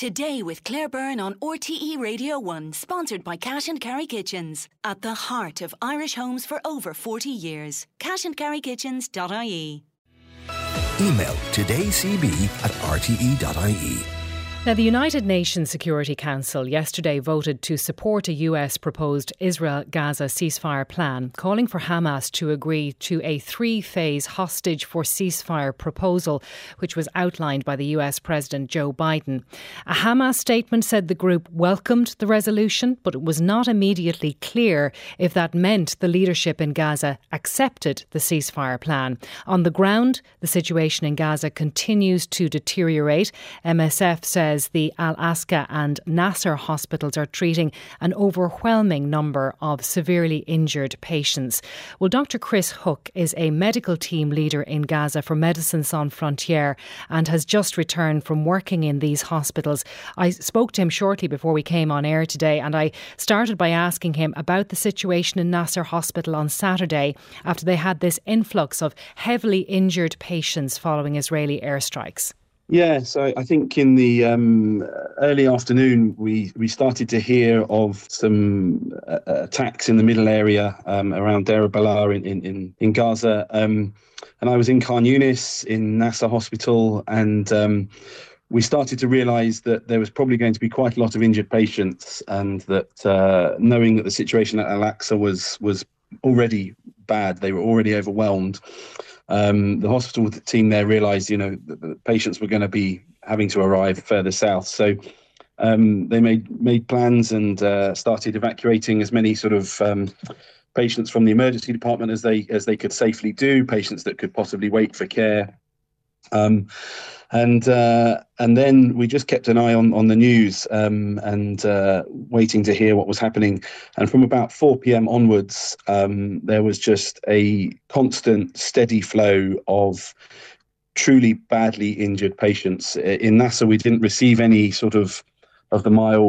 Today with Claire Byrne on RTE Radio 1, sponsored by Cash and Carry Kitchens. At the heart of Irish homes for over 40 years. cashandcarrykitchens.ie. Email todayscb@rte.ie. Now, the United Nations Security Council yesterday voted to support a US proposed Israel-Gaza ceasefire plan, calling for Hamas to agree to a 3-phase hostage for ceasefire proposal, which was outlined by the US President Joe Biden. A Hamas statement said the group welcomed the resolution, but it was not immediately clear if that meant the leadership in Gaza accepted the ceasefire plan. On the ground, the situation in Gaza continues to deteriorate. MSF says the Al-Aqsa and Nasser hospitals are treating an overwhelming number of severely injured patients. Well, Dr. Chris Hook is a medical team leader in Gaza for Médecins Sans Frontières and has just returned from working in these hospitals. I spoke to him shortly before we came on air today, and I started by asking him about the situation in Nasser Hospital on Saturday after they had this influx of heavily injured patients following Israeli airstrikes. Yeah, so I think in the early afternoon, we started to hear of some attacks in the middle area around Deir al-Balah in Gaza. And I was in Khan Yunis in Nasser Hospital, and we started to realise that there was probably going to be quite a lot of injured patients, and that knowing that the situation at Al-Aqsa was already bad, they were already overwhelmed. The hospital team there realised, that the patients were going to be having to arrive further south. So they made plans and started evacuating as many sort of patients from the emergency department as they could safely do, patients that could possibly wait for care. And then we just kept an eye on the news and waiting to hear what was happening. And from about 4 p.m. onwards, there was just a constant, steady flow of truly badly injured patients. In Nasser, we didn't receive any sort of the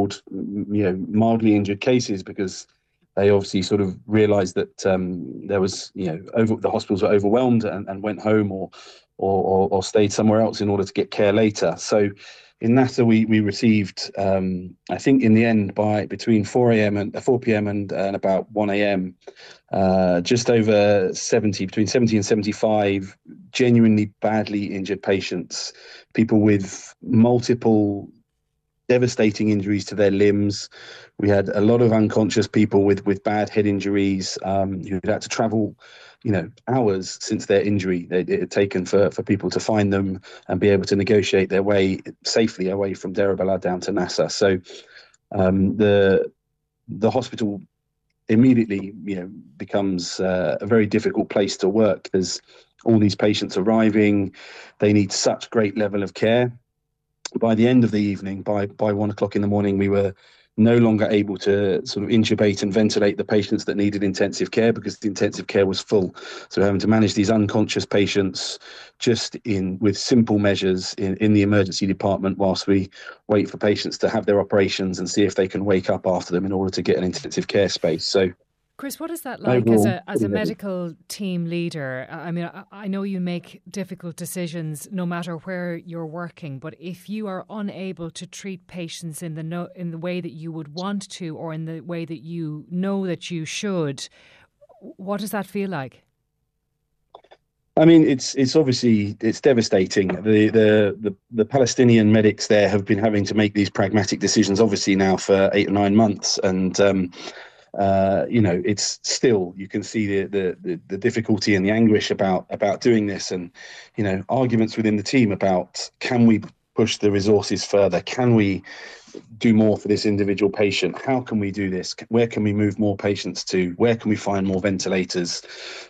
mildly injured cases, because they obviously sort of realised that there was, the hospitals were overwhelmed and went home or stayed somewhere else in order to get care later. So in Nasser, we received, I think in the end, by between 4 p.m. and about 1 a.m., just over between 70 and 75 genuinely badly injured patients, people with multiple devastating injuries to their limbs. We had a lot of unconscious people with bad head injuries who had to travel hours since their injury it had taken for people to find them and be able to negotiate their way safely away from Deir al-Balah down to Nasser. So the hospital immediately becomes a very difficult place to work. There's all these patients arriving. They need such great level of care. By the end of the evening, by 1 o'clock in the morning, we were no longer able to sort of intubate and ventilate the patients that needed intensive care, because the intensive care was full. So we're having to manage these unconscious patients just with simple measures in the emergency department whilst we wait for patients to have their operations and see if they can wake up after them in order to get an intensive care space. So, Chris, what is that like as a medical team leader? I mean, I know you make difficult decisions no matter where you're working, but if you are unable to treat patients in the way that you would want to, or in the way that you know that you should, what does that feel like? I mean, it's obviously devastating. The Palestinian medics there have been having to make these pragmatic decisions, obviously now for 8 or 9 months, and it's still, you can see the difficulty and the anguish about doing this, and arguments within the team about, can we push the resources further? Can we do more for this individual patient? How can we do this? Where can we move more patients to? Where can we find more ventilators?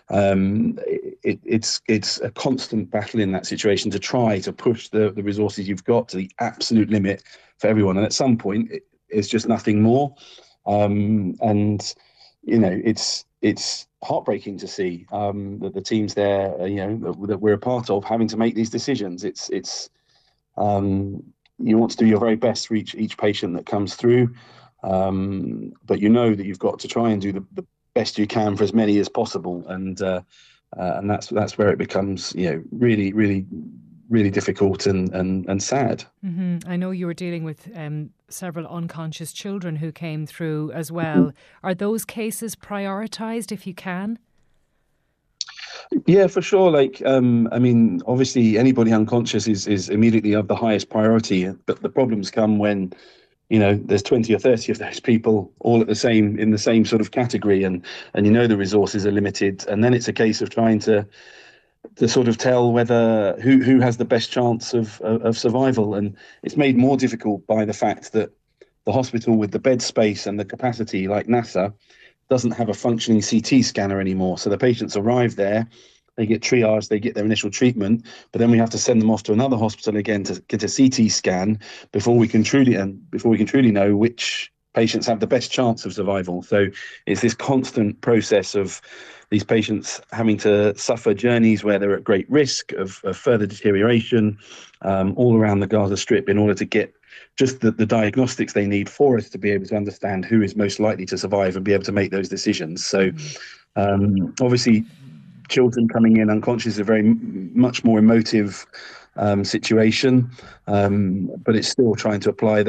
It's a constant battle in that situation to try to push the resources you've got to the absolute limit for everyone, and at some point it's just nothing more. It's heartbreaking to see that the teams there, that we're a part of, having to make these decisions. It's you want to do your very best for each patient that comes through, but that you've got to try and do the best you can for as many as possible, and that's where it becomes really, really really difficult and sad. I know you were dealing with several unconscious children who came through as well. Are those cases prioritised if you can? Yeah, for sure. Like, I mean, obviously, anybody unconscious is immediately of the highest priority. But the problems come when, there's 20 or 30 of those people all in the same sort of category, and the resources are limited. And then it's a case of trying to sort of tell whether who has the best chance of survival. And it's made more difficult by the fact that the hospital with the bed space and the capacity, like NASA, doesn't have a functioning CT scanner anymore. So the patients arrive there, they get triaged, they get their initial treatment, but then we have to send them off to another hospital again to get a CT scan before we can truly know which patients have the best chance of survival. So it's this constant process of these patients having to suffer journeys where they're at great risk of further deterioration all around the Gaza Strip in order to get just the diagnostics they need for us to be able to understand who is most likely to survive and be able to make those decisions. So obviously children coming in unconscious is a very much more emotive situation, but it's still trying to apply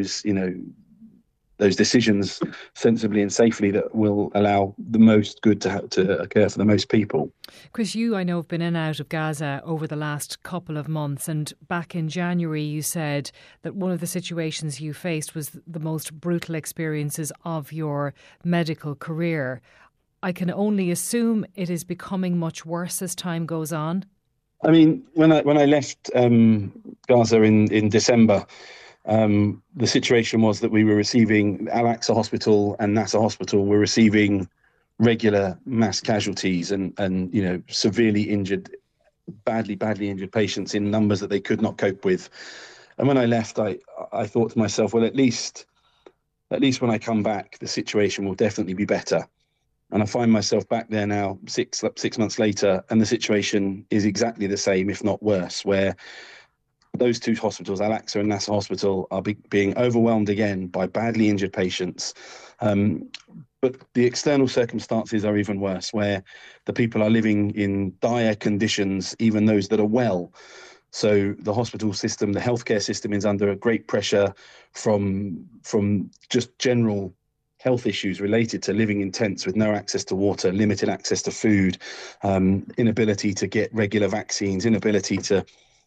those decisions sensibly and safely that will allow the most good to occur for the most people. Chris, you, I know, have been in and out of Gaza over the last couple of months, and back in January you said that one of the situations you faced was the most brutal experiences of your medical career. I can only assume it is becoming much worse as time goes on. I mean, when I left Gaza in December, the situation was that we were receiving Al-Aqsa Hospital and Nasser Hospital were receiving regular mass casualties and severely injured, badly injured patients in numbers that they could not cope with. And when I left, I thought to myself, well, at least when I come back, the situation will definitely be better. And I find myself back there now, six months later, and the situation is exactly the same, if not worse, where those two hospitals, Al-Aqsa and Nasser Hospital, are being overwhelmed again by badly injured patients. But the external circumstances are even worse, where the people are living in dire conditions, even those that are well. So the hospital system, the healthcare system is under a great pressure from just general health issues related to living in tents with no access to water, limited access to food, inability to get regular vaccines, inability to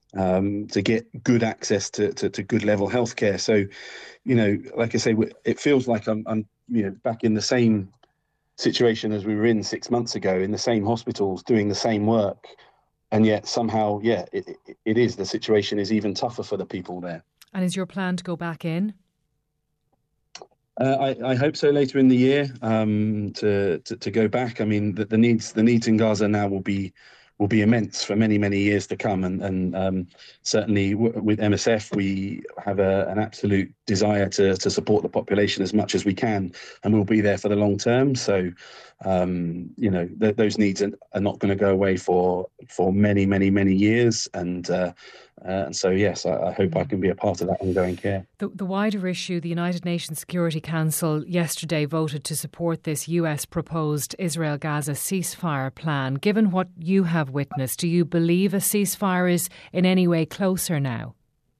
get good access to good level healthcare. So, like I say, it feels like I'm back in the same situation as we were in 6 months ago, in the same hospitals doing the same work, and yet somehow, the situation is even tougher for the people there. And is your plan to go back in? I hope so later in the year to go back. I mean, the needs in Gaza now will be immense for many years to come, and certainly with MSF we have an absolute desire to support the population as much as we can, and we'll be there for the long term. So those needs are not going to go away for many years, and so yes, I hope I can be a part of that ongoing care. The wider issue, the United Nations Security Council yesterday voted to support this US proposed Israel-Gaza ceasefire plan. Given what you have witnessed, do you believe a ceasefire is in any way closer now?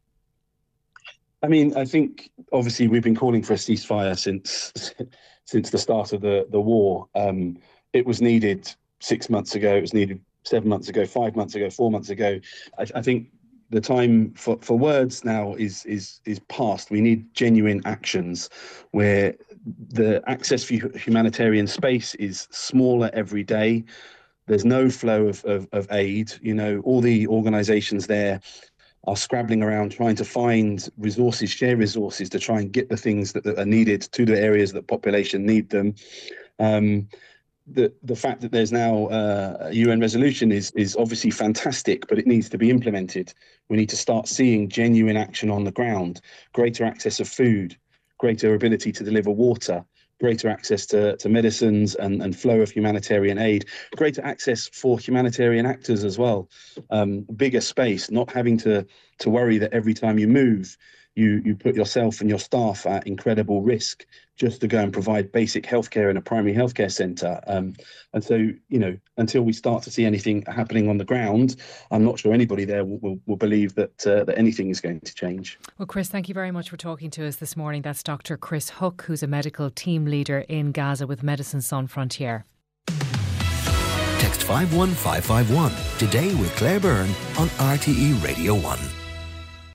I mean, I think obviously we've been calling for a ceasefire since the start of the war. It was needed 6 months ago. It was needed 7 months ago, 5 months ago, 4 months ago. I think the time for words now is past. We need genuine actions where the access for humanitarian space is smaller every day. There's no flow of aid. All the organisations there are scrabbling around trying to find resources, share resources to try and get the things that are needed to the areas that population need them. The fact that there's now a UN resolution is obviously fantastic, but it needs to be implemented. We need to start seeing genuine action on the ground, greater access of food, greater ability to deliver water, greater access to medicines and flow of humanitarian aid, greater access for humanitarian actors as well, bigger space, not having to worry that every time you move, you put yourself and your staff at incredible risk just to go and provide basic healthcare in a primary healthcare centre. And so, until we start to see anything happening on the ground, I'm not sure anybody there will believe that anything is going to change. Well, Chris, thank you very much for talking to us this morning. That's Dr. Chris Hook, who's a medical team leader in Gaza with Médecins Sans Frontières. Text 51551 today with Claire Byrne on RTE Radio 1.